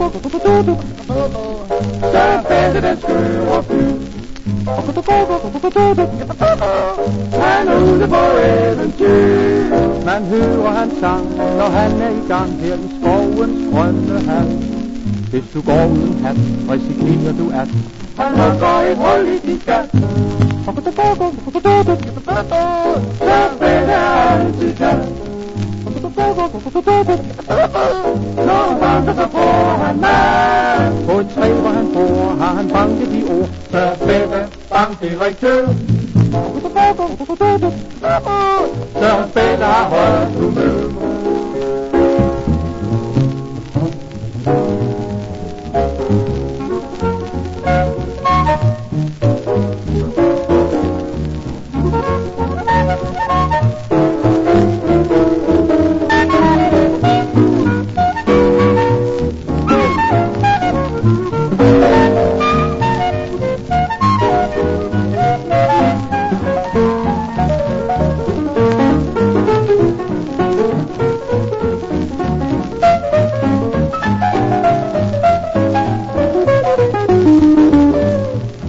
Så faldt den skøre by. Han er ude på eventyr. Man hører hans sang, når han er i gang her i skovens grønne hal. Hvis du går uden hat, risikerer du at han hugger et hul i dit gat. Så faldt altid gat. Når han banker, så får han mad. På et træ, hvor han bor, har han banket de ord. Så fælde bankdirektør. Så fælde har højt humør.